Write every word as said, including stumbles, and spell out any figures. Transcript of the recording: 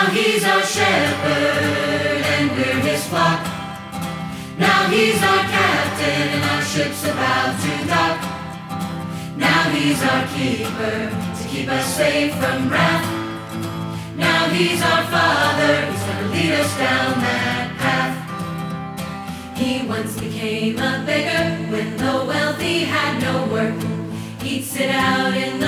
Now he's our shepherd and we're his flock. Now he's our captain and our ship's about to dock. Now he's our keeper to keep us safe from wrath. Now he's our father, he's gonna lead us down that path. He once became a beggar when the wealthy had no work. He'd sit out in the